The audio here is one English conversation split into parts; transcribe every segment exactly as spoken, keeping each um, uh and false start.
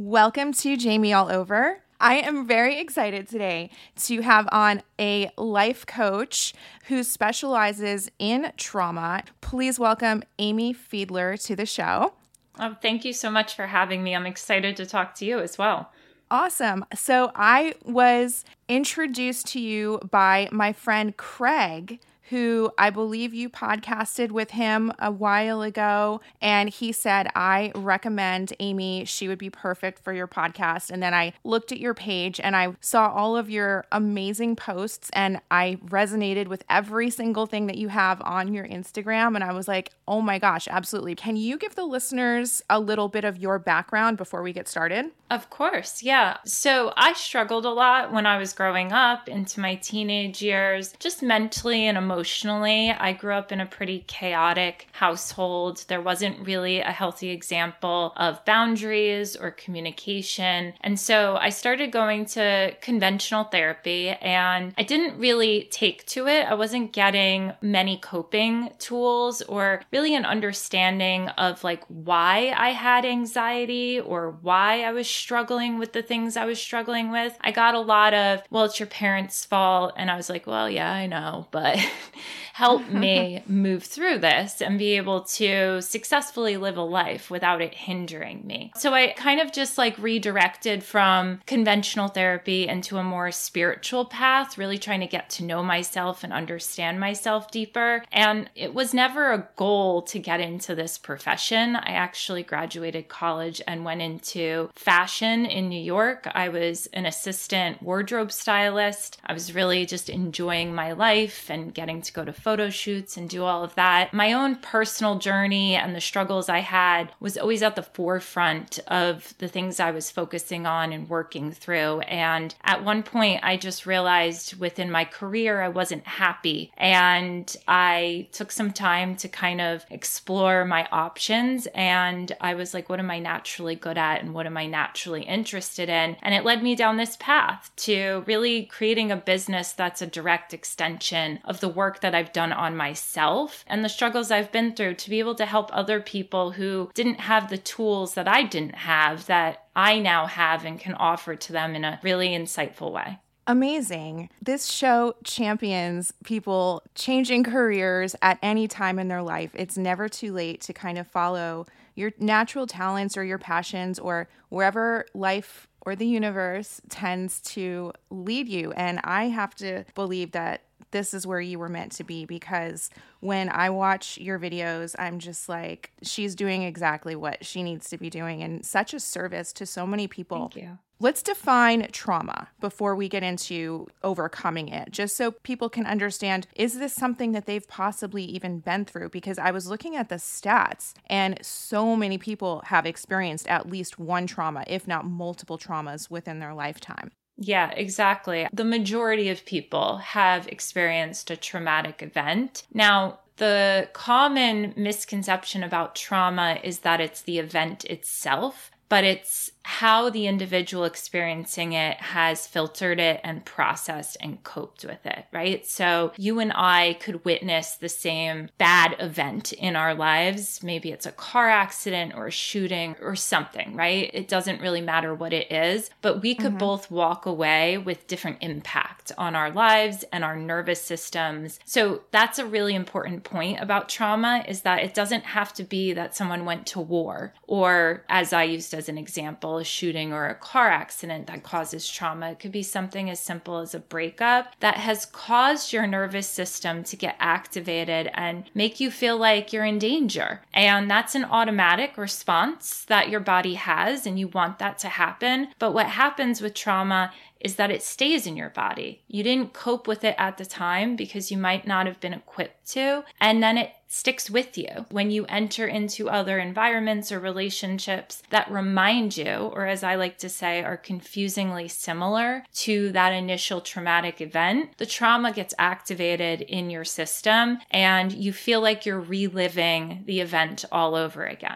Welcome to Jamie All Over. I am very excited today to have on a life coach who specializes in trauma. Please welcome Amy Fiedler to the show. Oh, thank you so much for having me. I'm excited to talk to you as well. Awesome. So I was introduced to you by my friend Craig, who I believe you podcasted with him a while ago. And he said, I recommend Amy. She would be perfect for your podcast. And then I looked at your page and I saw all of your amazing posts and I resonated with every single thing that you have on your Instagram. And I was like, oh my gosh, absolutely. Can you give the listeners a little bit of your background before we get started? Of course, yeah. So I struggled a lot when I was growing up into my teenage years, just mentally and emotionally. I grew up in a pretty chaotic household. There wasn't really a healthy example of boundaries or communication. And so I started going to conventional therapy and I didn't really take to it. I wasn't getting many coping tools or really an understanding of like why I had anxiety or why I was struggling with the things I was struggling with. I got a lot of, well, it's your parents' fault. And I was like, well, yeah, I know, but help me move through this and be able to successfully live a life without it hindering me. So I kind of just like redirected from conventional therapy into a more spiritual path, really trying to get to know myself and understand myself deeper. And it was never a goal to get into this profession. I actually graduated college and went into fashion in New York. I was an assistant wardrobe stylist. I was really just enjoying my life and getting to go to photo shoots and do all of that. My own personal journey and the struggles I had was always at the forefront of the things I was focusing on and working through. And at one point, I just realized within my career, I wasn't happy. And I took some time to kind of explore my options. And I was like, what am I naturally good at? And what am I naturally interested in? And it led me down this path to really creating a business that's a direct extension of the work that I've done on myself and the struggles I've been through to be able to help other people who didn't have the tools that I didn't have that I now have and can offer to them in a really insightful way. Amazing. This show champions people changing careers at any time in their life. It's never too late to kind of follow your natural talents or your passions or wherever life or the universe tends to lead you. And I have to believe that this is where you were meant to be, because when I watch your videos, I'm just like, she's doing exactly what she needs to be doing and such a service to so many people. Thank you. Let's define trauma before we get into overcoming it, just so people can understand, is this something that they've possibly even been through? Because I was looking at the stats and so many people have experienced at least one trauma, if not multiple traumas within their lifetime. Yeah, exactly. The majority of people have experienced a traumatic event. Now, the common misconception about trauma is that it's the event itself, but it's how the individual experiencing it has filtered it and processed and coped with it, right? So you and I could witness the same bad event in our lives. Maybe it's a car accident or a shooting or something, right? It doesn't really matter what it is, but we could mm-hmm. both walk away with different impact on our lives and our nervous systems. So that's a really important point about trauma, is that it doesn't have to be that someone went to war, or as I used as an example, a shooting or a car accident that causes trauma. It could be something as simple as a breakup that has caused your nervous system to get activated and make you feel like you're in danger. And that's an automatic response that your body has, and you want that to happen. But what happens with trauma is that it stays in your body. You didn't cope with it at the time because you might not have been equipped to, and then it sticks with you when you enter into other environments or relationships that remind you, or as I like to say, are confusingly similar to that initial traumatic event. The trauma gets activated in your system and you feel like you're reliving the event all over again.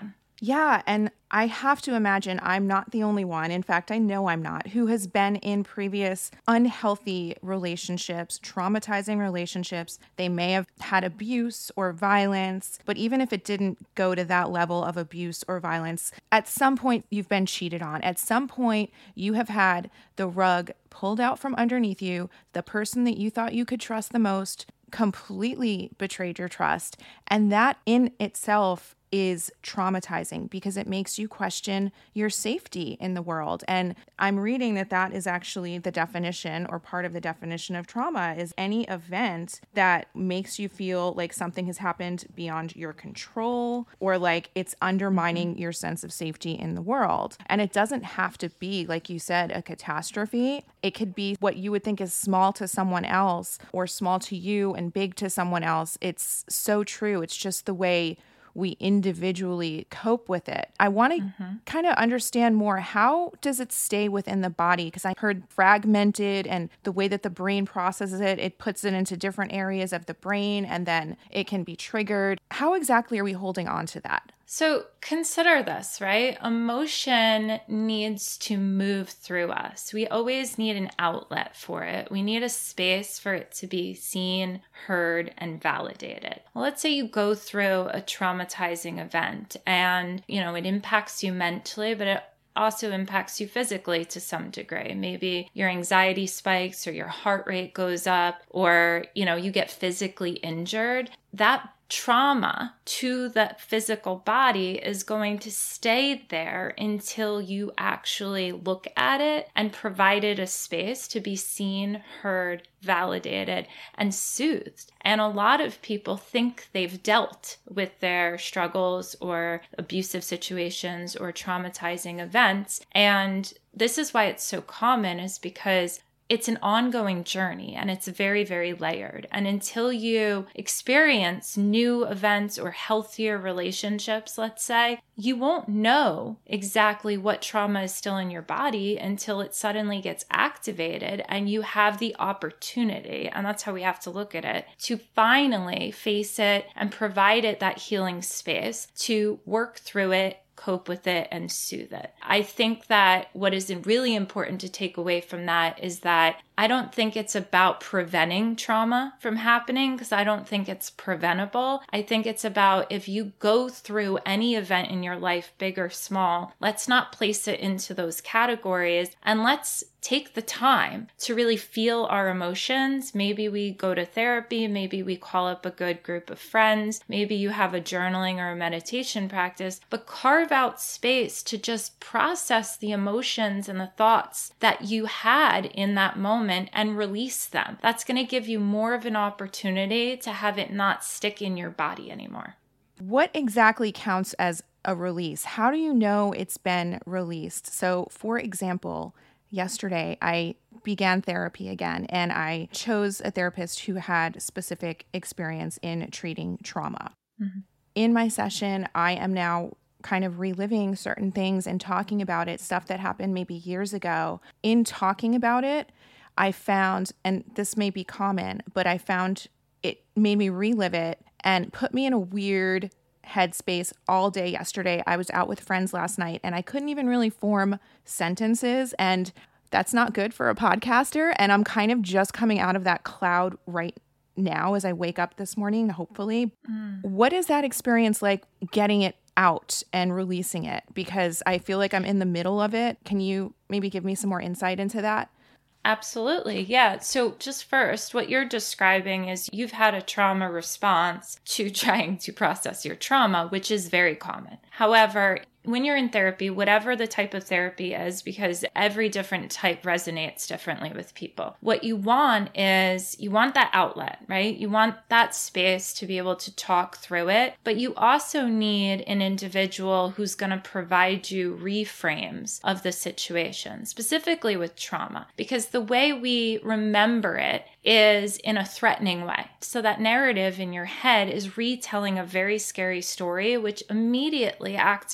Yeah, and I have to imagine I'm not the only one. In fact, I know I'm not, who has been in previous unhealthy relationships, traumatizing relationships. They may have had abuse or violence, but even if it didn't go to that level of abuse or violence, at some point you've been cheated on. At some point you have had the rug pulled out from underneath you. The person that you thought you could trust the most completely betrayed your trust. And that in itself is traumatizing because it makes you question your safety in the world. And I'm reading that that is actually the definition, or part of the definition of trauma, is any event that makes you feel like something has happened beyond your control, or like it's undermining mm-hmm. your sense of safety in the world. And it doesn't have to be, like you said, a catastrophe. It could be what you would think is small to someone else or small to you and big to someone else. It's so true. It's just the way we individually cope with it. I want to mm-hmm. kind of understand more, how does it stay within the body? Because I heard fragmented, and the way that the brain processes it, it puts it into different areas of the brain and then it can be triggered. How exactly are we holding on to that? So consider this, right? Emotion needs to move through us. We always need an outlet for it. We need a space for it to be seen, heard, and validated. Well, let's say you go through a traumatizing event and, you know, it impacts you mentally, but it also impacts you physically to some degree. Maybe your anxiety spikes or your heart rate goes up, or, you know, you get physically injured. That trauma to the physical body is going to stay there until you actually look at it and provide it a space to be seen, heard, validated, and soothed. And a lot of people think they've dealt with their struggles or abusive situations or traumatizing events. And this is why it's so common, is because it's an ongoing journey and it's very, very layered. And until you experience new events or healthier relationships, let's say, you won't know exactly what trauma is still in your body until it suddenly gets activated and you have the opportunity, and that's how we have to look at it, to finally face it and provide it that healing space to work through it, cope with it, and soothe it. I think that what is really important to take away from that is that I don't think it's about preventing trauma from happening, because I don't think it's preventable. I think it's about, if you go through any event in your life, big or small, let's not place it into those categories, and let's take the time to really feel our emotions. Maybe we go to therapy, maybe we call up a good group of friends, maybe you have a journaling or a meditation practice, but carve out space to just process the emotions and the thoughts that you had in that moment and release them. That's going to give you more of an opportunity to have it not stick in your body anymore. What exactly counts as a release? How do you know it's been released? So, for example, yesterday I began therapy again, and I chose a therapist who had specific experience in treating trauma. Mm-hmm. In my session, I am now kind of reliving certain things and talking about it, stuff that happened maybe years ago. In talking about it, I found, and this may be common, but I found it made me relive it and put me in a weird headspace all day yesterday. I was out with friends last night and I couldn't even really form sentences, and that's not good for a podcaster. And I'm kind of just coming out of that cloud right now as I wake up this morning, hopefully. Mm. What is that experience like, getting it out and releasing it? Because I feel like I'm in the middle of it. Can you maybe give me some more insight into that? Absolutely. Yeah. So just first, what you're describing is you've had a trauma response to trying to process your trauma, which is very common. However, when you're in therapy, whatever the type of therapy is, because every different type resonates differently with people, what you want is you want that outlet, right? You want that space to be able to talk through it, but you also need an individual who's going to provide you reframes of the situation, specifically with trauma, because the way we remember it is in a threatening way. So that narrative in your head is retelling a very scary story, which immediately activates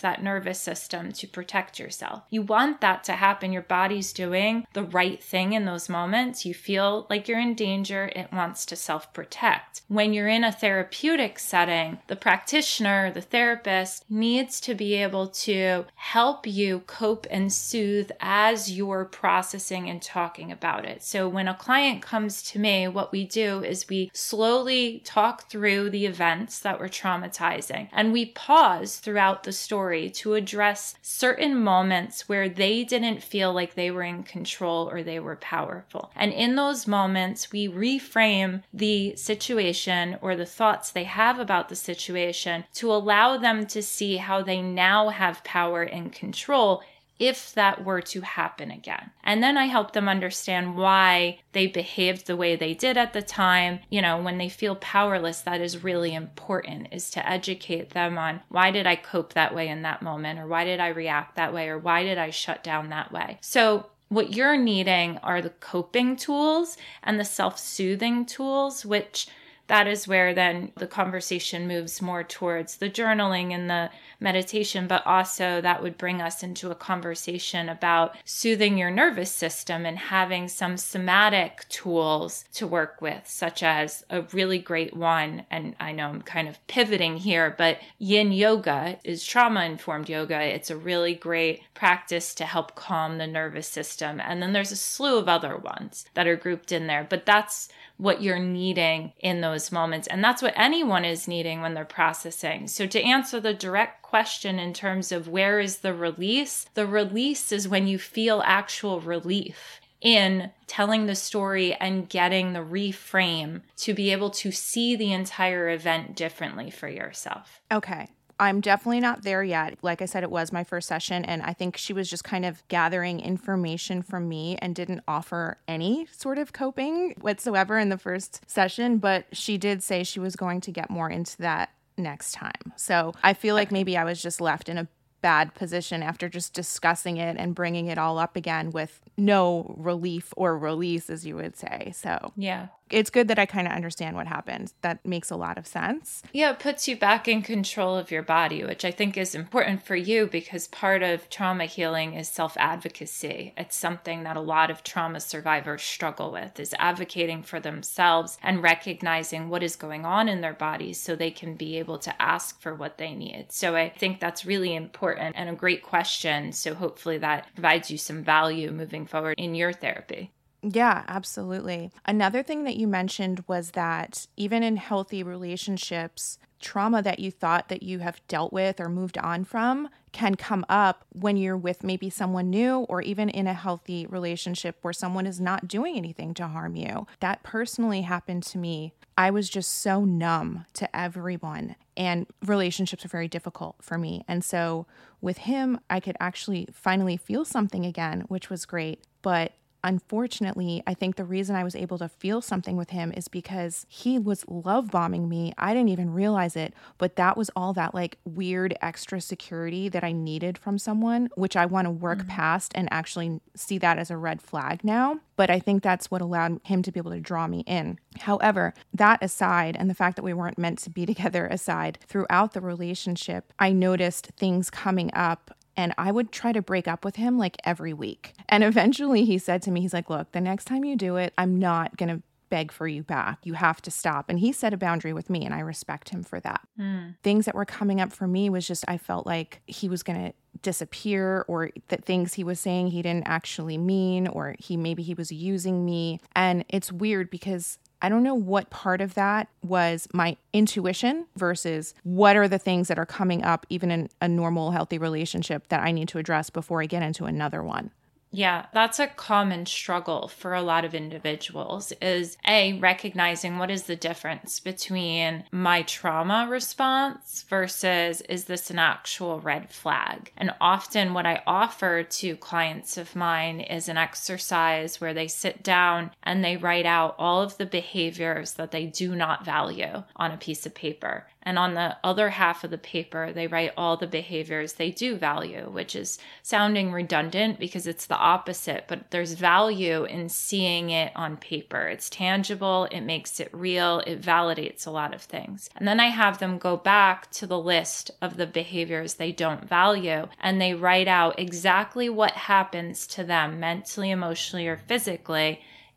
that nervous system to protect yourself. You want that to happen. Your body's doing the right thing in those moments. You feel like you're in danger. It wants to self-protect. When you're in a therapeutic setting, the practitioner, the therapist needs to be able to help you cope and soothe as you're processing and talking about it. So when a client comes to me, what we do is we slowly talk through the events that were traumatizing, and we pause throughout the story to address certain moments where they didn't feel like they were in control or they were powerful. And in those moments, we reframe the situation or the thoughts they have about the situation to allow them to see how they now have power and control if that were to happen again. And then I help them understand why they behaved the way they did at the time. You know, when they feel powerless, that is really important, is to educate them on why did I cope that way in that moment, or why did I react that way, or why did I shut down that way. So what you're needing are the coping tools and the self-soothing tools, which that is where then the conversation moves more towards the journaling and the meditation, but also that would bring us into a conversation about soothing your nervous system and having some somatic tools to work with, such as a really great one. And I know I'm kind of pivoting here, but yin yoga is trauma-informed yoga. It's a really great practice to help calm the nervous system. And then there's a slew of other ones that are grouped in there, but that's what you're needing in those moments. And that's what anyone is needing when they're processing. So to answer the direct question in terms of where is the release, the release is when you feel actual relief in telling the story and getting the reframe to be able to see the entire event differently for yourself. Okay. I'm definitely not there yet. Like I said, it was my first session, and I think she was just kind of gathering information from me and didn't offer any sort of coping whatsoever in the first session, but she did say she was going to get more into that next time. So I feel like maybe I was just left in a bad position after just discussing it and bringing it all up again with no relief or release, as you would say. So yeah, it's good that I kind of understand what happened. That makes a lot of sense. Yeah, it puts you back in control of your body, which I think is important for you because part of trauma healing is self-advocacy. It's something that a lot of trauma survivors struggle with, is advocating for themselves and recognizing what is going on in their bodies so they can be able to ask for what they need. So I think that's really important and a great question. So hopefully that provides you some value moving forward in your therapy. Yeah, absolutely. Another thing that you mentioned was that even in healthy relationships, trauma that you thought that you have dealt with or moved on from can come up when you're with maybe someone new, or even in a healthy relationship where someone is not doing anything to harm you. That personally happened to me. I was just so numb to everyone, and relationships are very difficult for me. And so with him, I could actually finally feel something again, which was great. But unfortunately, I think the reason I was able to feel something with him is because he was love bombing me. I didn't even realize it, but that was all that like weird extra security that I needed from someone, which I want to work mm-hmm. past and actually see that as a red flag now. But I think that's what allowed him to be able to draw me in. However, that aside, and the fact that we weren't meant to be together aside, throughout the relationship, I noticed things coming up. And I would try to break up with him like every week. And eventually he said to me, he's like, look, the next time you do it, I'm not going to beg for you back. You have to stop. And he set a boundary with me, and I respect him for that. Mm. Things that were coming up for me was just, I felt like he was going to disappear, or that things he was saying he didn't actually mean, or he maybe he was using me. And it's weird because I don't know what part of that was my intuition versus what are the things that are coming up even in a normal, healthy relationship that I need to address before I get into another one. Yeah, that's a common struggle for a lot of individuals is A, recognizing what is the difference between my trauma response versus is this an actual red flag? And often what I offer to clients of mine is an exercise where they sit down and they write out all of the behaviors that they do not value on a piece of paper. And on the other half of the paper, they write all the behaviors they do value, which is sounding redundant because it's the opposite, but there's value in seeing it on paper. It's tangible, it makes it real, it validates a lot of things. And then I have them go back to the list of the behaviors they don't value, and they write out exactly what happens to them mentally, emotionally, or physically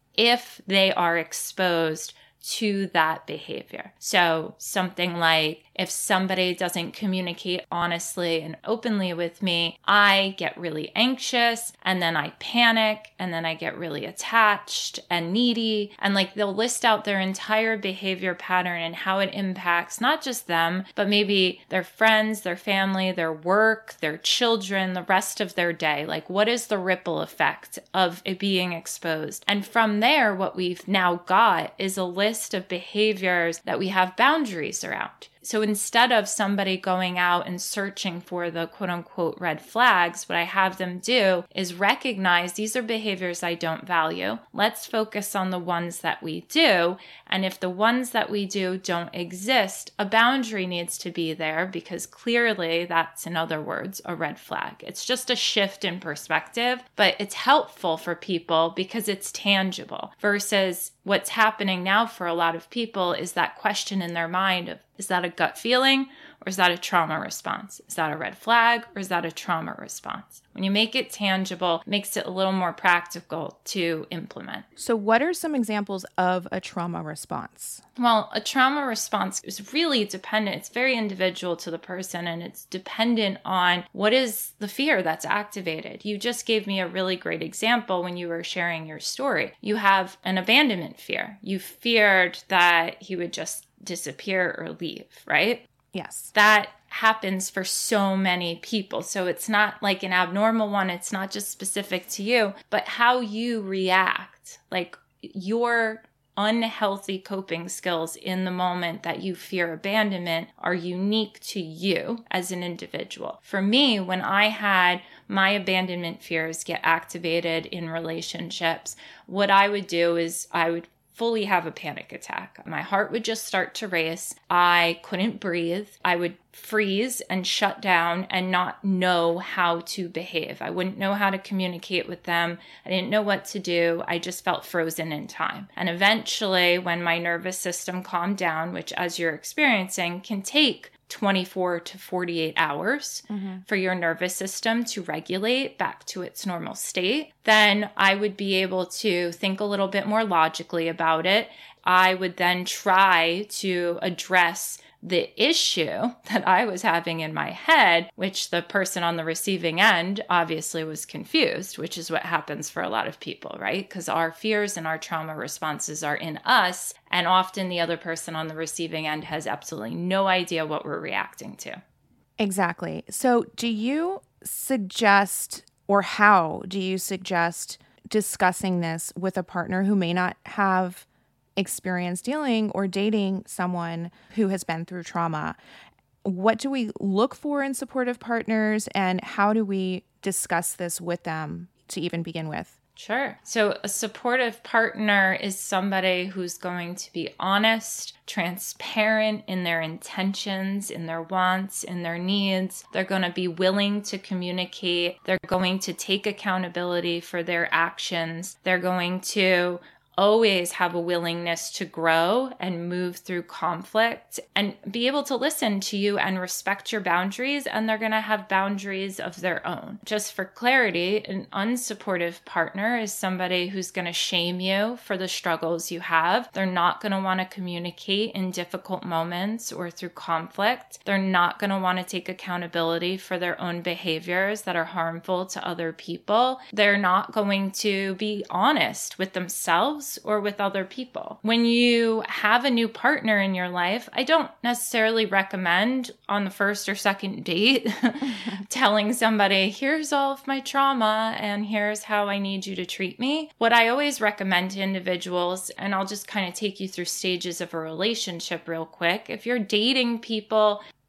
if they are exposed to that behavior. So something like, if somebody doesn't communicate honestly and openly with me, I get really anxious, and then I panic, and then I get really attached and needy. And like they'll list out their entire behavior pattern and how it impacts not just them, but maybe their friends, their family, their work, their children, the rest of their day. Like, what is the ripple effect of it being exposed? And from there, what we've now got is a list of behaviors that we have boundaries around. So instead of somebody going out and searching for the quote unquote red flags, what I have them do is recognize these are behaviors I don't value. Let's focus on the ones that we do. And if the ones that we do don't exist, a boundary needs to be there, because clearly that's, in other words, a red flag. It's just a shift in perspective, but it's helpful for people because it's tangible versus what's happening now for a lot of people is that question in their mind of, is that a gut feeling or is that a trauma response? Is that a red flag or is that a trauma response? When you make it tangible, it makes it a little more practical to implement. So what are some examples of a trauma response? Well, a trauma response is really dependent. It's very individual to the person, and it's dependent on what is the fear that's activated. You just gave me a really great example when you were sharing your story. You have an abandonment fear. You feared that he would just disappear or leave, right? Yes. That happens for so many people. So it's not like an abnormal one. It's not just specific to you, but how you react, like your unhealthy coping skills in the moment that you fear abandonment are unique to you as an individual. For me, when I had my abandonment fears get activated in relationships, what I would do is I would fully have a panic attack. My heart would just start to race. I couldn't breathe. I would freeze and shut down and not know how to behave. I wouldn't know how to communicate with them. I didn't know what to do. I just felt frozen in time. And eventually, when my nervous system calmed down, which as you're experiencing can take twenty-four to forty-eight hours mm-hmm. for your nervous system to regulate back to its normal state, then I would be able to think a little bit more logically about it. I would then try to address the issue that I was having in my head, which the person on the receiving end obviously was confused, which is what happens for a lot of people, right? Because our fears and our trauma responses are in us, and often the other person on the receiving end has absolutely no idea what we're reacting to. Exactly. So do you suggest, or how do you suggest discussing this with a partner who may not have experience dealing or dating someone who has been through trauma? What do we look for in supportive partners, and how do we discuss this with them to even begin with? Sure. So a supportive partner is somebody who's going to be honest, transparent in their intentions, in their wants, in their needs. They're going to be willing to communicate. They're going to take accountability for their actions. They're going to always have a willingness to grow and move through conflict and be able to listen to you and respect your boundaries. And they're going to have boundaries of their own. Just for clarity, an unsupportive partner is somebody who's going to shame you for the struggles you have. They're not going to want to communicate in difficult moments or through conflict. They're not going to want to take accountability for their own behaviors that are harmful to other people. They're not going to be honest with themselves or with other people. When you have a new partner in your life, I don't necessarily recommend on the first or second date telling somebody, here's all of my trauma and here's how I need you to treat me. What I always recommend to individuals, and I'll just kind of take you through stages of a relationship real quick. If you're dating people,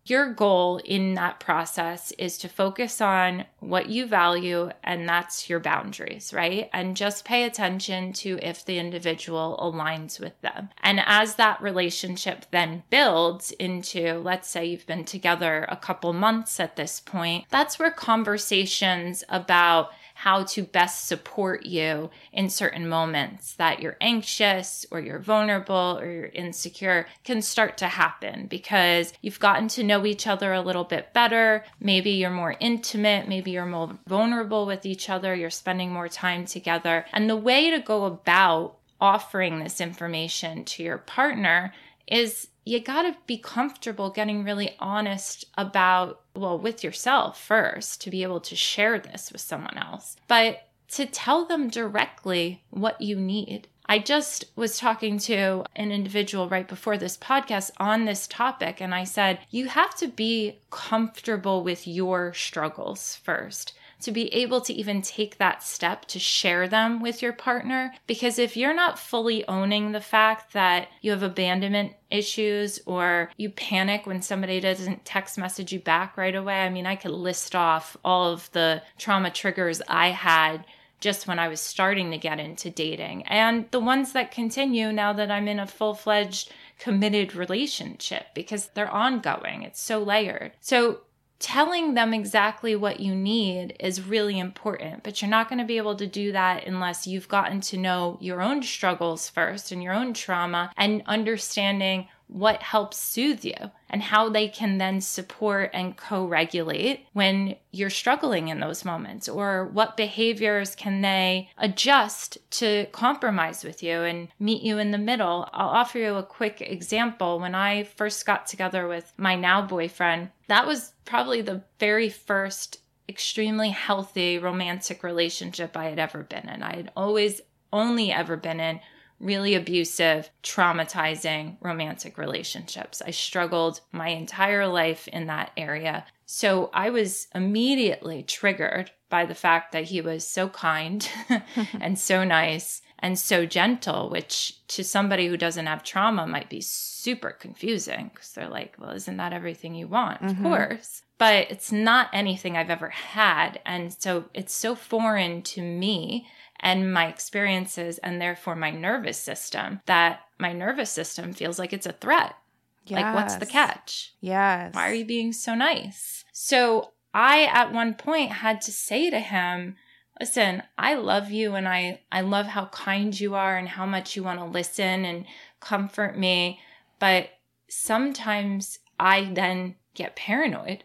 Your goal in that process is to focus on what you value, and that's your boundaries, right? And just pay attention to if the individual aligns with them. And as that relationship then builds into, let's say you've been together a couple months at this point, that's where conversations about how to best support you in certain moments that you're anxious or you're vulnerable or you're insecure can start to happen, because you've gotten to know each other a little bit better. Maybe you're more intimate, maybe you're more vulnerable with each other, you're spending more time together. And the way to go about offering this information to your partner is you got to be comfortable getting really honest about, well, with yourself first, to be able to share this with someone else, but to tell them directly what you need. I just was talking to an individual right before this podcast on this topic, and I said, you have to be comfortable with your struggles first to be able to even take that step to share them with your partner. Because if you're not fully owning the fact that you have abandonment issues or you panic when somebody doesn't text message you back right away, I mean, I could list off all of the trauma triggers I had just when I was starting to get into dating, and the ones that continue now that I'm in a full-fledged committed relationship, because they're ongoing. It's so layered. So telling them exactly what you need is really important, but you're not going to be able to do that unless you've gotten to know your own struggles first and your own trauma, and understanding what helps soothe you and how they can then support and co-regulate when you're struggling in those moments, or what behaviors can they adjust to compromise with you and meet you in the middle. I'll offer you a quick example. When I first got together with my now boyfriend, that was probably the very first extremely healthy romantic relationship I had ever been in. I had always only ever been in really abusive, traumatizing romantic relationships. I struggled my entire life in that area. So I was immediately triggered by the fact that he was so kind and so nice and so gentle, which to somebody who doesn't have trauma might be super confusing, because they're like, well, isn't that everything you want? Mm-hmm. Of course. But it's not anything I've ever had. And so it's so foreign to me and my experiences, and therefore my nervous system, that my nervous system feels like it's a threat. Yes. Like, what's the catch? Yes. Why are you being so nice? So I, at one point, had to say to him, listen, I love you, and I, I love how kind you are and how much you want to listen and comfort me. But sometimes I then get paranoid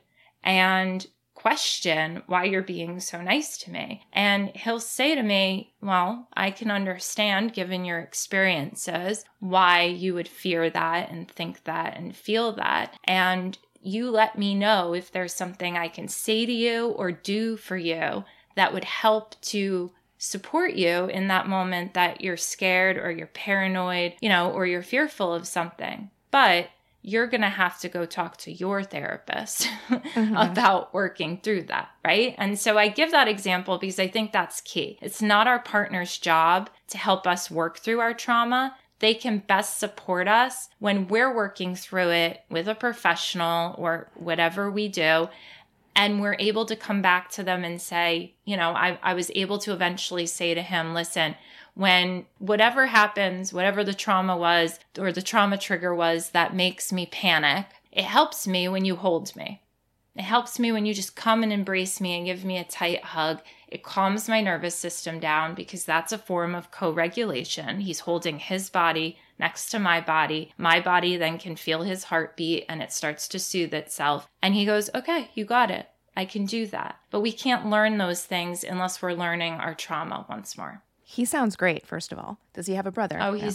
and question why you're being so nice to me. And he'll say to me, well, I can understand, given your experiences, why you would fear that and think that and feel that. And you let me know if there's something I can say to you or do for you that would help to support you in that moment that you're scared or you're paranoid, you know, or you're fearful of something. But you're going to have to go talk to your therapist mm-hmm. about working through that, right? And so I give that example because I think that's key. It's not our partner's job to help us work through our trauma. They can best support us when we're working through it with a professional or whatever we do. And we're able to come back to them and say, you know, I, I was able to eventually say to him, listen, when whatever happens, whatever the trauma was or the trauma trigger was that makes me panic, it helps me when you hold me. It helps me when you just come and embrace me and give me a tight hug. It calms my nervous system down, because that's a form of co-regulation. He's holding his body next to my body. My body then can feel his heartbeat and it starts to soothe itself. And he goes, okay, you got it. I can do that. But we can't learn those things unless we're learning our trauma once more. He sounds great, first of all. Does he have a brother? Oh, yeah. he's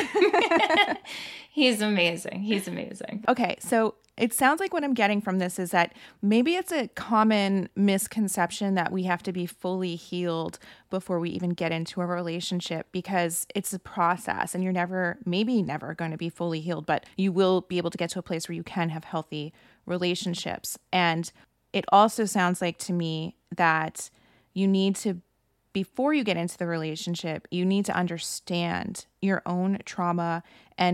a- he's amazing. He's amazing. Okay, so it sounds like what I'm getting from this is that maybe it's a common misconception that we have to be fully healed before we even get into a relationship, because it's a process and you're never, maybe never going to be fully healed, but you will be able to get to a place where you can have healthy relationships. And it also sounds like to me that you need to, before you get into the relationship, you need to understand your own trauma and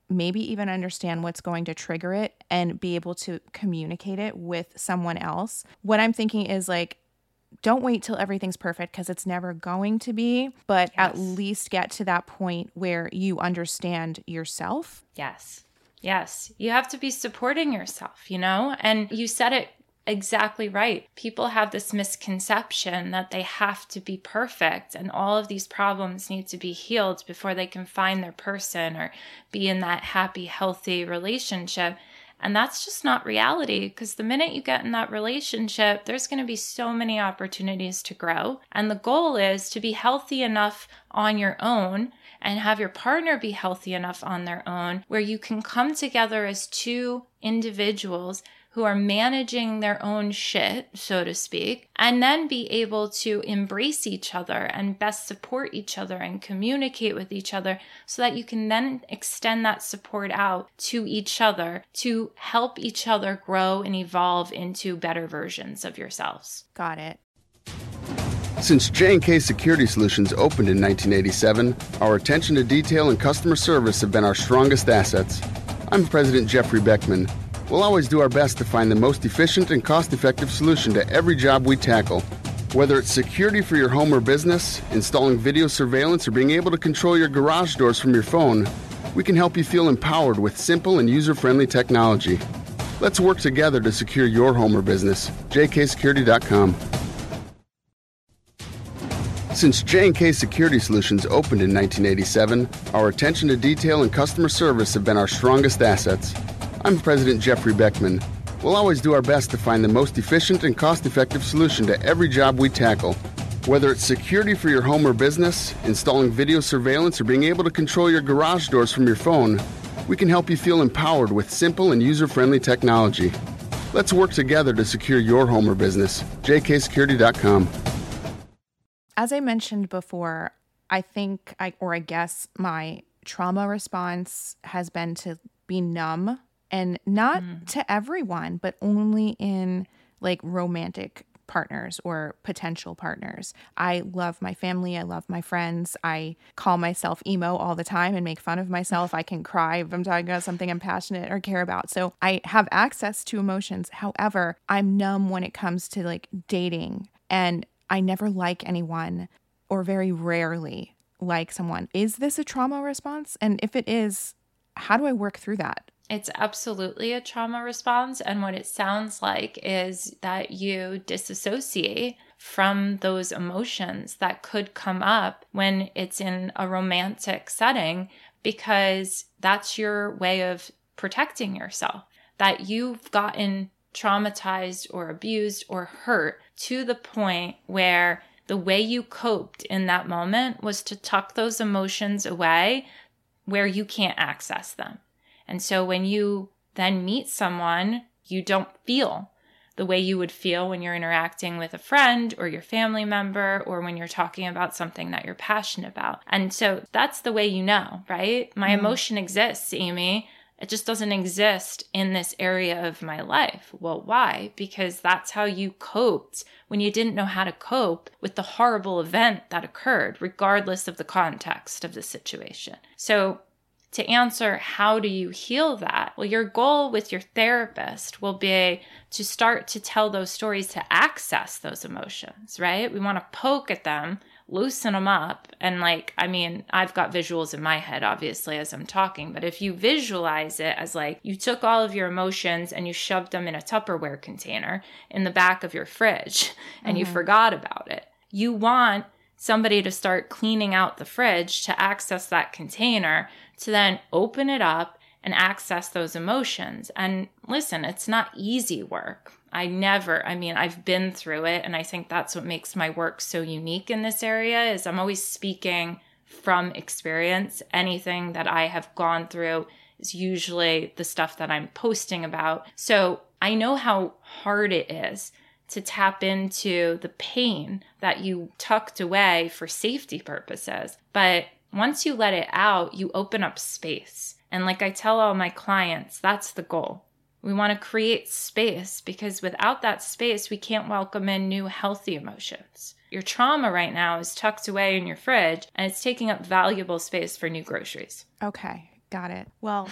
maybe even understand what's going to trigger it and be able to communicate it with someone else. What I'm thinking is like, don't wait till everything's perfect because it's never going to be, but Yes. at least get to that point where you understand yourself. Yes. Yes. You have to be supporting yourself, you know? And you said it exactly right. People have this misconception that they have to be perfect and all of these problems need to be healed before they can find their person or be in that happy, healthy relationship. And that's just not reality, because the minute you get in that relationship, there's going to be so many opportunities to grow. And the goal is to be healthy enough on your own and have your partner be healthy enough on their own, where you can come together as two individuals who are managing their own shit, so to speak, and then be able to embrace each other and best support each other and communicate with each other so that you can then extend that support out to each other to help each other grow and evolve into better versions of yourselves. Got it. Since J and K Security Solutions opened in nineteen eighty-seven, our attention to detail and customer service have been our strongest assets. I'm President Jeffrey Beckman. We'll always do our best to find the most efficient and cost-effective solution to every job we tackle. Whether it's security for your home or business, installing video surveillance, or being able to control your garage doors from your phone, we can help you feel empowered with simple and user-friendly technology. Let's work together to secure your home or business. J K security dot com. Since J and K Security Solutions opened in nineteen eighty-seven, our attention to detail and customer service have been our strongest assets. I'm President Jeffrey Beckman. We'll always do our best to find the most efficient and cost-effective solution to every job we tackle. Whether it's security for your home or business, installing video surveillance, or being able to control your garage doors from your phone, we can help you feel empowered with simple and user-friendly technology. Let's work together to secure your home or business. J K security dot com. As I mentioned before, I think, I, or I guess my trauma response has been to be numb. And not mm. to everyone, but only in like romantic partners or potential partners. I love my family. I love my friends. I call myself emo all the time and make fun of myself. I can cry if I'm talking about something I'm passionate or care about. So I have access to emotions. However, I'm numb when it comes to like dating, and I never like anyone, or very rarely like someone. Is this a trauma response? And if it is, how do I work through that? It's absolutely a trauma response. And what it sounds like is that you disassociate from those emotions that could come up when it's in a romantic setting, because that's your way of protecting yourself, that you've gotten traumatized or abused or hurt to the point where the way you coped in that moment was to tuck those emotions away where you can't access them. And so when you then meet someone, you don't feel the way you would feel when you're interacting with a friend or your family member, or when you're talking about something that you're passionate about. And so that's the way you know, right? My mm-hmm. emotion exists, Amy. It just doesn't exist in this area of my life. Well, why? Because that's how you coped when you didn't know how to cope with the horrible event that occurred, regardless of the context of the situation. So to answer, how do you heal that? Well, your goal with your therapist will be to start to tell those stories, to access those emotions, right? We want to poke at them, loosen them up. And like, I mean, I've got visuals in my head, obviously, as I'm talking, but if you visualize it as like you took all of your emotions and you shoved them in a Tupperware container in the back of your fridge and mm-hmm. you forgot about it, you want somebody to start cleaning out the fridge to access that container, to then open it up and access those emotions. And listen, it's not easy work. I never, I mean, I've been through it. And I think that's what makes my work so unique in this area, is I'm always speaking from experience. Anything that I have gone through is usually the stuff that I'm posting about. So I know how hard it is to tap into the pain that you tucked away for safety purposes. But once you let it out, you open up space. And like I tell all my clients, that's the goal. We want to create space, because without that space, we can't welcome in new healthy emotions. Your trauma right now is tucked away in your fridge, and it's taking up valuable space for new groceries. Okay. Got it. Well,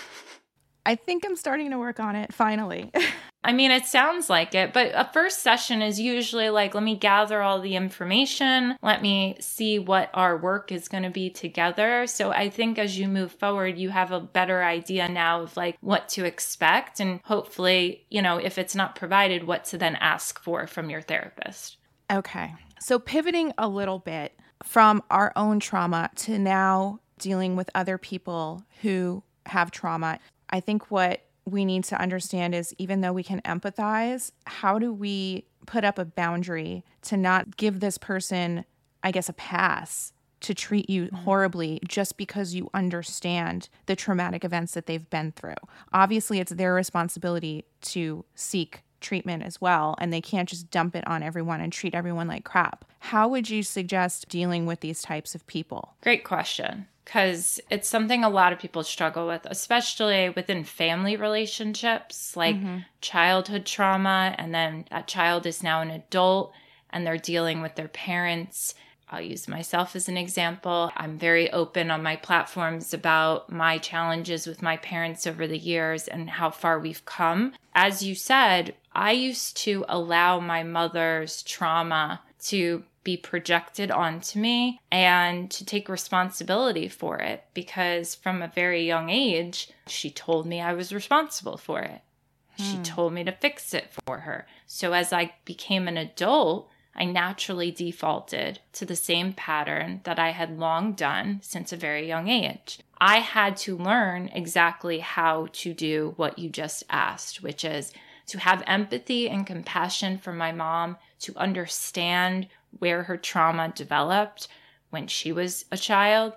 I think I'm starting to work on it finally. I mean, it sounds like it, but a first session is usually like, let me gather all the information. Let me see what our work is going to be together. So I think as you move forward, you have a better idea now of like what to expect. And hopefully, you know, if it's not provided, what to then ask for from your therapist. Okay. So pivoting a little bit from our own trauma to now dealing with other people who have trauma, I think what we need to understand is even though we can empathize, how do we put up a boundary to not give this person, I guess, a pass to treat you horribly just because you understand the traumatic events that they've been through? Obviously, it's their responsibility to seek treatment as well, and they can't just dump it on everyone and treat everyone like crap. How would you suggest dealing with these types of people? Great question. Because it's something a lot of people struggle with, especially within family relationships, like mm-hmm. childhood trauma, and then that child is now an adult and they're dealing with their parents. I'll use myself as an example. I'm very open on my platforms about my challenges with my parents over the years and how far we've come. As you said, I used to allow my mother's trauma to be projected onto me and to take responsibility for it, because from a very young age, she told me I was responsible for it. Hmm. She told me to fix it for her. So as I became an adult, I naturally defaulted to the same pattern that I had long done since a very young age. I had to learn exactly how to do what you just asked, which is to have empathy and compassion for my mom, to understand where her trauma developed when she was a child,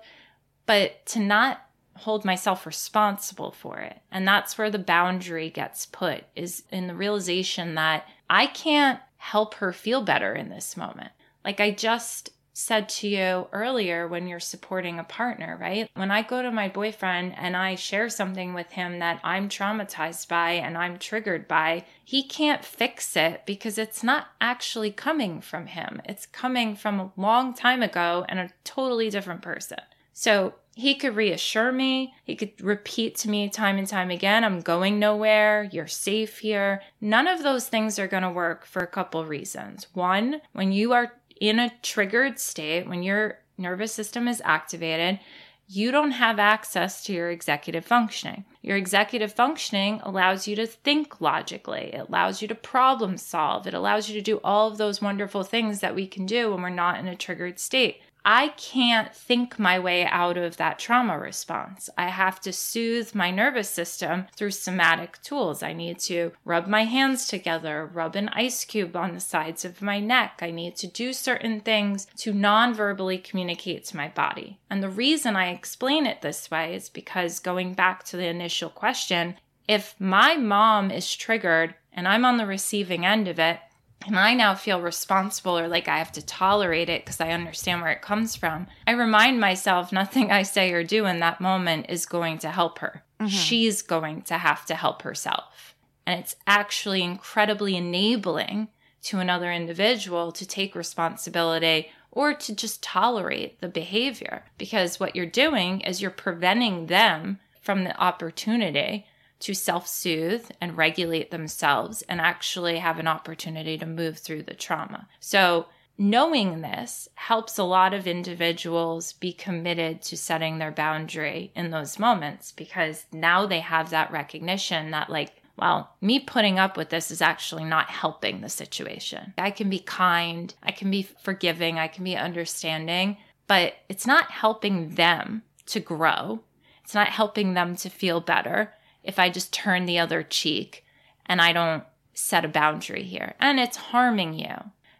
but to not hold myself responsible for it. And that's where the boundary gets put, is in the realization that I can't help her feel better in this moment. Like I just said to you earlier, when you're supporting a partner, right? When I go to my boyfriend and I share something with him that I'm traumatized by and I'm triggered by, he can't fix it because it's not actually coming from him. It's coming from a long time ago and a totally different person. So he could reassure me. He could repeat to me time and time again, I'm going nowhere. You're safe here. None of those things are going to work for a couple reasons. One, when you are in a triggered state, when your nervous system is activated, you don't have access to your executive functioning. Your executive functioning allows you to think logically. It allows you to problem solve. It allows you to do all of those wonderful things that we can do when we're not in a triggered state. I can't think my way out of that trauma response. I have to soothe my nervous system through somatic tools. I need to rub my hands together, rub an ice cube on the sides of my neck. I need to do certain things to non-verbally communicate to my body. And the reason I explain it this way is because, going back to the initial question, if my mom is triggered and I'm on the receiving end of it, and I now feel responsible or like I have to tolerate it because I understand where it comes from, I remind myself nothing I say or do in that moment is going to help her. Mm-hmm. She's going to have to help herself. And it's actually incredibly enabling to another individual to take responsibility or to just tolerate the behavior. Because what you're doing is you're preventing them from the opportunity to self-soothe and regulate themselves and actually have an opportunity to move through the trauma. So knowing this helps a lot of individuals be committed to setting their boundary in those moments, because now they have that recognition that, like, well, me putting up with this is actually not helping the situation. I can be kind, I can be forgiving, I can be understanding, but it's not helping them to grow. It's not helping them to feel better if I just turn the other cheek and I don't set a boundary here. And it's harming you.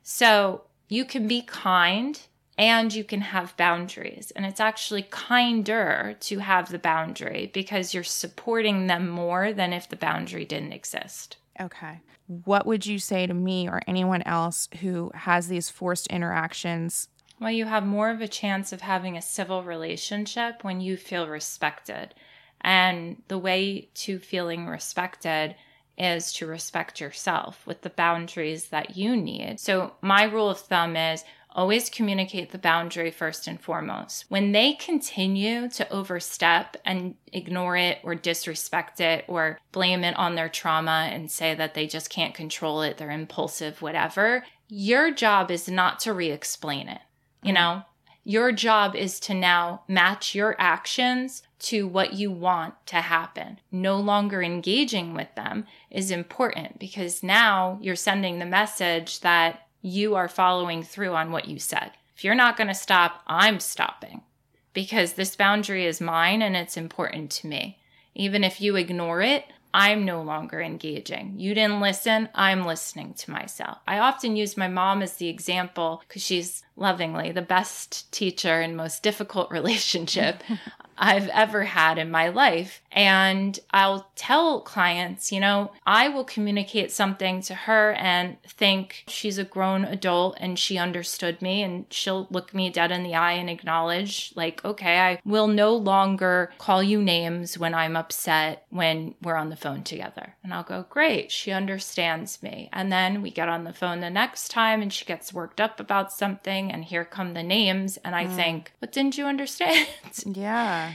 So you can be kind and you can have boundaries. And it's actually kinder to have the boundary because you're supporting them more than if the boundary didn't exist. Okay. What would you say to me or anyone else who has these forced interactions? Well, you have more of a chance of having a civil relationship when you feel respected. And the way to feeling respected is to respect yourself with the boundaries that you need. So my rule of thumb is always communicate the boundary first and foremost. When they continue to overstep and ignore it or disrespect it or blame it on their trauma and say that they just can't control it, they're impulsive, whatever, your job is not to re-explain it. You know, your job is to now match your actions to what you want to happen. No longer engaging with them is important because now you're sending the message that you are following through on what you said. If you're not going to stop, I'm stopping because this boundary is mine and it's important to me. Even if you ignore it, I'm no longer engaging. You didn't listen. I'm listening to myself. I often use my mom as the example because she's lovingly the best teacher and most difficult relationship I've ever had in my life. And I'll tell clients, you know, I will communicate something to her and think she's a grown adult and she understood me, and she'll look me dead in the eye and acknowledge, like, okay, I will no longer call you names when I'm upset when we're on the phone together. And I'll go, great, she understands me. And then we get on the phone the next time and she gets worked up about something and here come the names. And I mm. think, what didn't you understand? Yeah.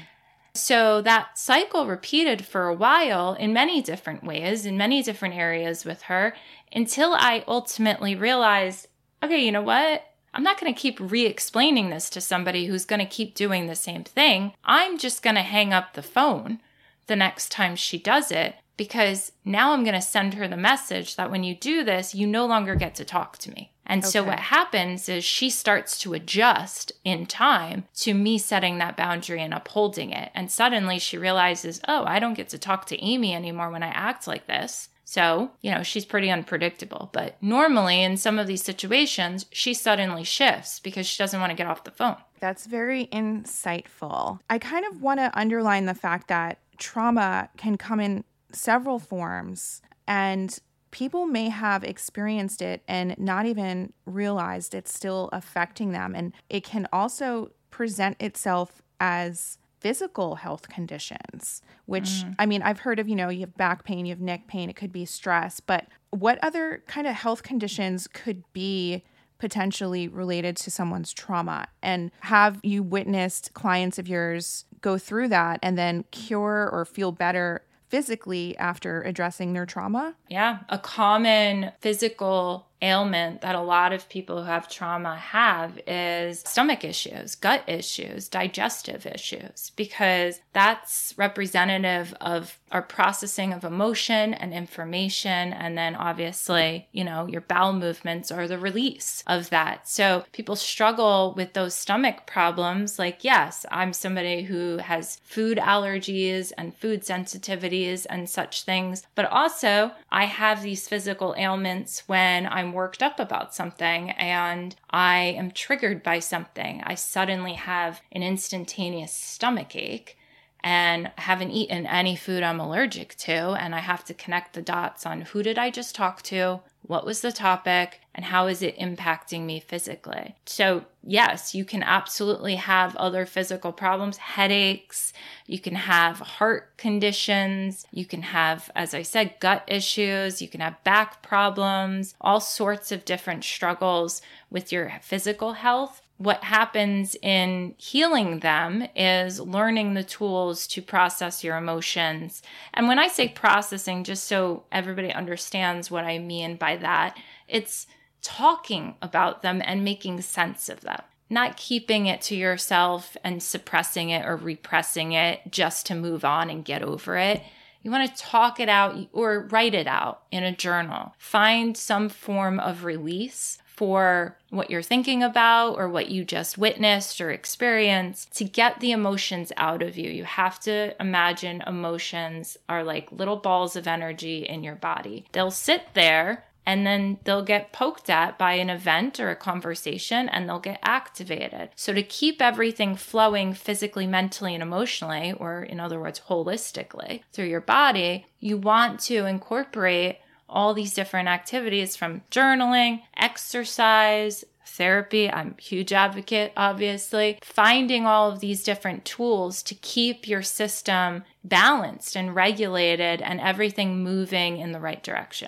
So that cycle repeated for a while in many different ways, in many different areas with her, until I ultimately realized, okay, you know what? I'm not going to keep re-explaining this to somebody who's going to keep doing the same thing. I'm just going to hang up the phone the next time she does it, because now I'm going to send her the message that when you do this, you no longer get to talk to me. And okay. So what happens is she starts to adjust in time to me setting that boundary and upholding it. And suddenly she realizes, oh, I don't get to talk to Amy anymore when I act like this. So, you know, she's pretty unpredictable. But normally in some of these situations, she suddenly shifts because she doesn't want to get off the phone. That's very insightful. I kind of want to underline the fact that trauma can come in several forms, and people may have experienced it and not even realized it's still affecting them. And it can also present itself as physical health conditions, which, mm. I mean, I've heard of, you know, you have back pain, you have neck pain, it could be stress, but what other kind of health conditions could be potentially related to someone's trauma? And have you witnessed clients of yours go through that and then cure or feel better physically after addressing their trauma? Yeah. A common physical ailment that a lot of people who have trauma have is stomach issues, gut issues, digestive issues, because that's representative of our processing of emotion and information. And then obviously, you know, your bowel movements are the release of that. So people struggle with those stomach problems. Like, yes, I'm somebody who has food allergies and food sensitivities and such things, but also I have these physical ailments when I'm worked up about something and I am triggered by something. I suddenly have an instantaneous stomach ache and haven't eaten any food I'm allergic to, and I have to connect the dots on who did I just talk to, what was the topic, and how is it impacting me physically. So yes, you can absolutely have other physical problems, headaches, you can have heart conditions, you can have, as I said, gut issues, you can have back problems, all sorts of different struggles with your physical health. What happens in healing them is learning the tools to process your emotions. And when I say processing, just so everybody understands what I mean by that, it's talking about them and making sense of them, not keeping it to yourself and suppressing it or repressing it just to move on and get over it. You want to talk it out or write it out in a journal. Find some form of release for what you're thinking about or what you just witnessed or experienced to get the emotions out of you. You have to imagine emotions are like little balls of energy in your body. They'll sit there and then they'll get poked at by an event or a conversation and they'll get activated. So to keep everything flowing physically, mentally, and emotionally, or in other words, holistically through your body, you want to incorporate all these different activities from journaling, exercise, therapy. I'm a huge advocate, obviously. Finding all of these different tools to keep your system balanced and regulated and everything moving in the right direction.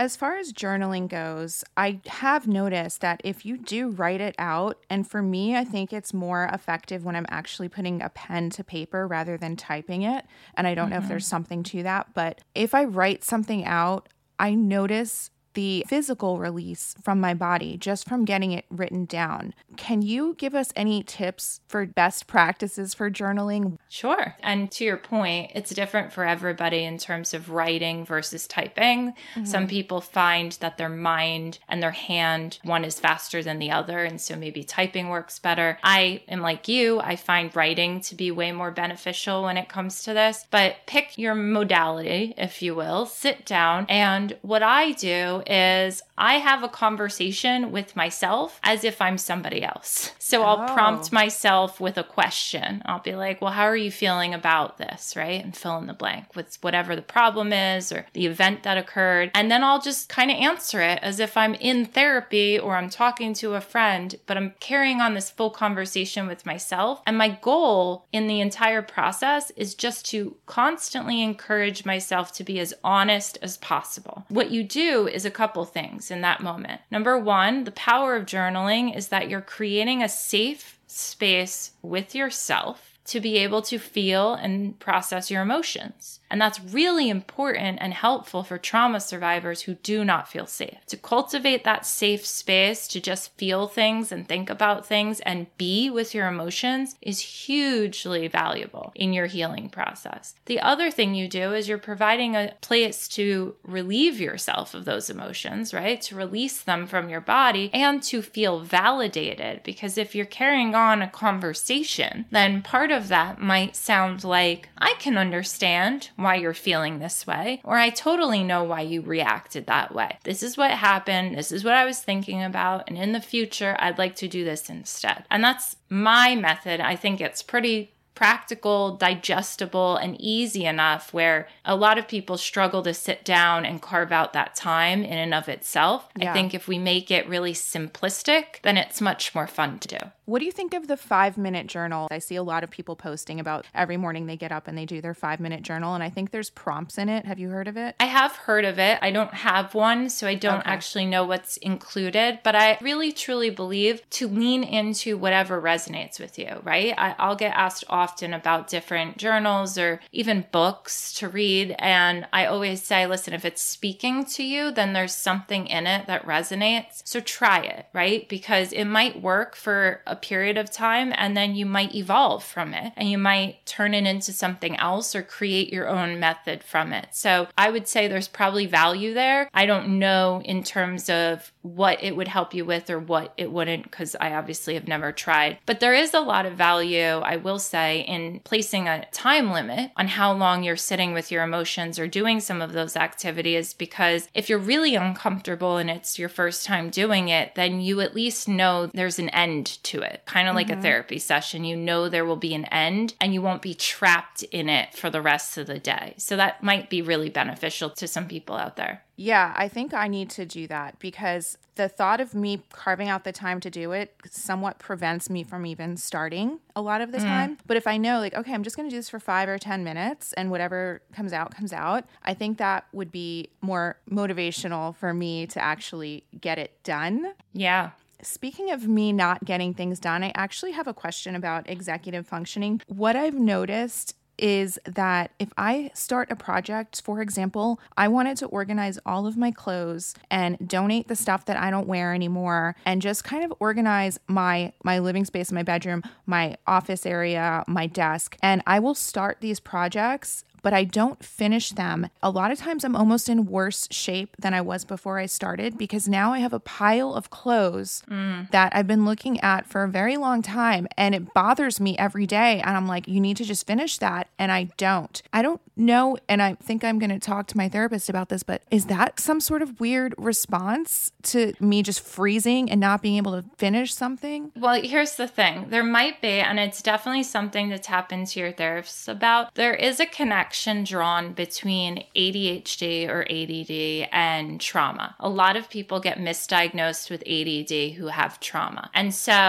As far as journaling goes, I have noticed that if you do write it out, and for me, I think it's more effective when I'm actually putting a pen to paper rather than typing it. And I don't mm-hmm. know if there's something to that, but if I write something out, I notice the physical release from my body just from getting it written down. Can you give us any tips for best practices for journaling? Sure. And to your point, it's different for everybody in terms of writing versus typing. Mm-hmm. Some people find that their mind and their hand, one is faster than the other. And so maybe typing works better. I am like you. I find writing to be way more beneficial when it comes to this. But pick your modality, if you will. Sit down. And what I do is I have a conversation with myself as if I'm somebody else. So I'll oh. prompt myself with a question. I'll be like, well, how are you feeling about this, right? And fill in the blank with whatever the problem is or the event that occurred. And then I'll just kind of answer it as if I'm in therapy or I'm talking to a friend, but I'm carrying on this full conversation with myself. And my goal in the entire process is just to constantly encourage myself to be as honest as possible. What you do is a couple things in that moment. Number one, the power of journaling is that you're creating a safe space with yourself to be able to feel and process your emotions. And that's really important and helpful for trauma survivors who do not feel safe. To cultivate that safe space to just feel things and think about things and be with your emotions is hugely valuable in your healing process. The other thing you do is you're providing a place to relieve yourself of those emotions, right? To release them from your body and to feel validated. Because if you're carrying on a conversation, then part of that might sound like, I can understand why you're feeling this way, or I totally know why you reacted that way. This is what happened. This is what I was thinking about. And in the future, I'd like to do this instead. And that's my method. I think it's pretty practical, digestible, and easy enough where a lot of people struggle to sit down and carve out that time in and of itself. Yeah. I think if we make it really simplistic, then it's much more fun to do. What do you think of the five-minute journal? I see a lot of people posting about every morning they get up and they do their five-minute journal, and I think there's prompts in it. Have you heard of it? I have heard of it. I don't have one, so I don't okay. actually know what's included, but I really, truly believe to lean into whatever resonates with you, right? I, I'll get asked often about different journals or even books to read, and I always say, listen, if it's speaking to you, then there's something in it that resonates, so try it, right? Because it might work for a period of time and then you might evolve from it and you might turn it into something else or create your own method from it. So I would say there's probably value there. I don't know in terms of what it would help you with or what it wouldn't, because I obviously have never tried. But there is a lot of value, I will say, in placing a time limit on how long you're sitting with your emotions or doing some of those activities, because if you're really uncomfortable and it's your first time doing it, then you at least know there's an end to it. Kind of like mm-hmm. a therapy session. You know there will be an end and you won't be trapped in it for the rest of the day. So that might be really beneficial to some people out there. Yeah, I think I need to do that because the thought of me carving out the time to do it somewhat prevents me from even starting a lot of the mm. time. But if I know, like, okay, I'm just going to do this for five or ten minutes and whatever comes out, comes out, I think that would be more motivational for me to actually get it done. Yeah. Speaking of me not getting things done, I actually have a question about executive functioning. What I've noticed is that if I start a project, for example, I wanted to organize all of my clothes and donate the stuff that I don't wear anymore and just kind of organize my my living space, my bedroom, my office area, my desk. And I will start these projects, but I don't finish them. A lot of times I'm almost in worse shape than I was before I started because now I have a pile of clothes mm. that I've been looking at for a very long time and it bothers me every day. And I'm like, you need to just finish that. And I don't. I don't know. And I think I'm going to talk to my therapist about this, but is that some sort of weird response to me just freezing and not being able to finish something? Well, here's the thing. There might be, and it's definitely something to tap into your therapist about. There is a connection drawn between A D H D or A D D and trauma. A lot of people get misdiagnosed with A D D who have trauma. And so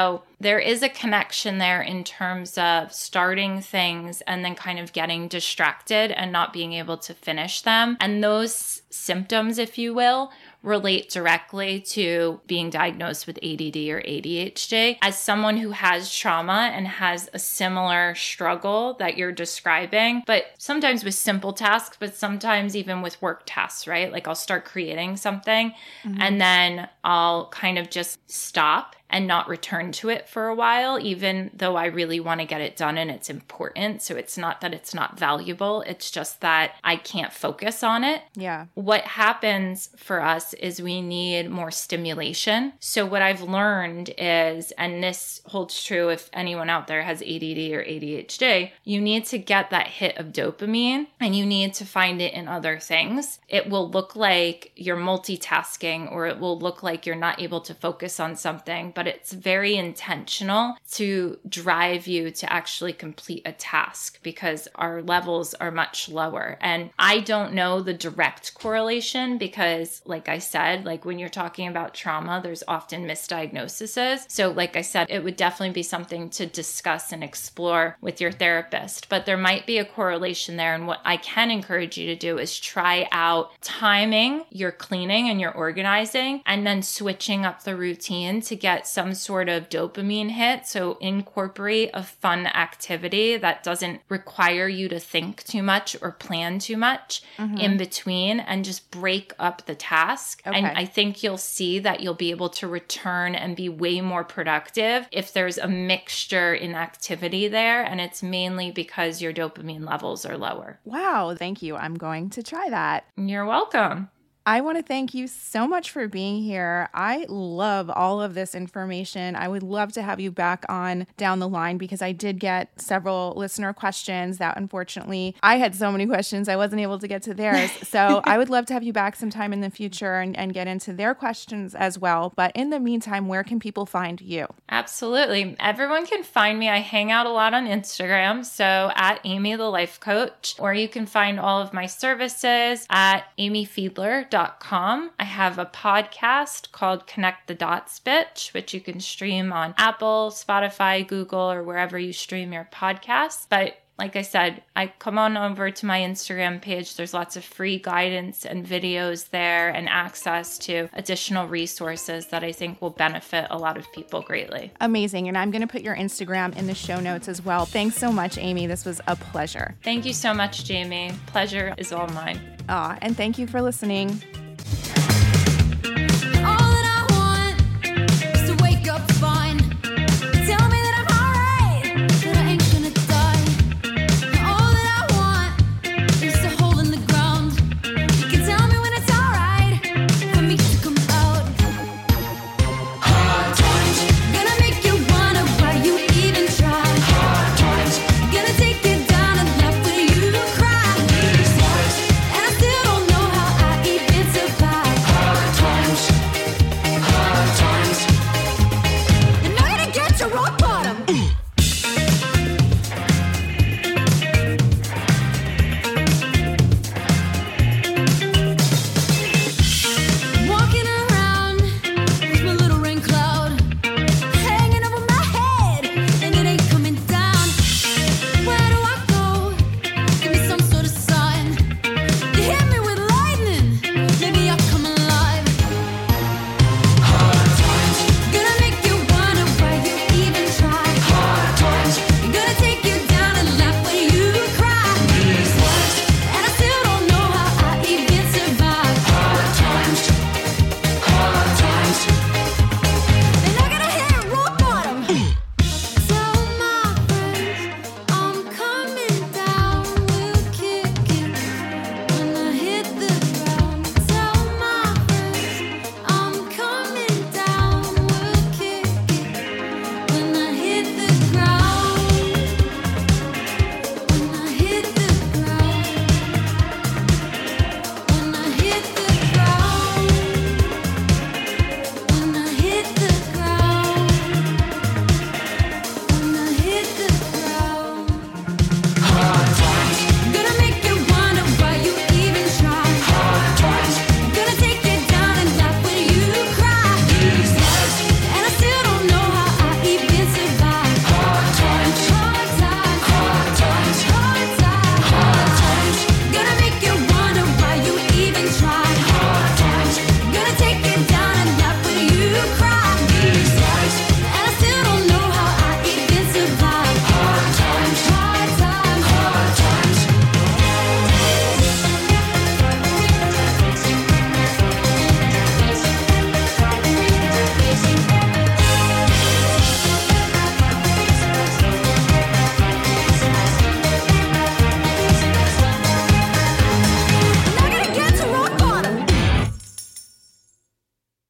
there is a connection there in terms of starting things and then kind of getting distracted and not being able to finish them. And those symptoms, if you will, relate directly to being diagnosed with A D D or A D H D. As someone who has trauma and has a similar struggle that you're describing, but sometimes with simple tasks, but sometimes even with work tasks, right? Like I'll start creating something mm-hmm. and then I'll kind of just stop and not return to it for a while, even though I really want to get it done and it's important. So it's not that it's not valuable. It's just that I can't focus on it. Yeah. What happens for us is we need more stimulation. So what I've learned is, and this holds true if anyone out there has A D D or A D H D, you need to get that hit of dopamine and you need to find it in other things. It will look like you're multitasking or it will look like you're not able to focus on something, but it's very intentional to drive you to actually complete a task because our levels are much lower. And I don't know the direct correlation because, like I said, like when you're talking about trauma, there's often misdiagnoses. So like I said, it would definitely be something to discuss and explore with your therapist, but there might be a correlation there. And what I can encourage you to do is try out timing your cleaning and your organizing and then switching up the routine to get some sort of dopamine hit. So incorporate a fun activity that doesn't require you to think too much or plan too much mm-hmm. in between and just break up the task. Okay. And I think you'll see that you'll be able to return and be way more productive if there's a mixture in activity there. And it's mainly because your dopamine levels are lower. Wow. Thank you. I'm going to try that. You're welcome. I want to thank you so much for being here. I love all of this information. I would love to have you back on down the line because I did get several listener questions that unfortunately I had so many questions I wasn't able to get to theirs. So I would love to have you back sometime in the future and, and get into their questions as well. But in the meantime, where can people find you? Absolutely. Everyone can find me. I hang out a lot on Instagram. So at Amy the Life Coach, or you can find all of my services at amy fiedler dot com. I have a podcast called Connect the Dots Bitch, which you can stream on Apple, Spotify, Google, or wherever you stream your podcasts. But like I said, I come on over to my Instagram page. There's lots of free guidance and videos there and access to additional resources that I think will benefit a lot of people greatly. Amazing. And I'm going to put your Instagram in the show notes as well. Thanks so much, Amy. This was a pleasure. Thank you so much, Jamie. Pleasure is all mine. Aw, and thank you for listening.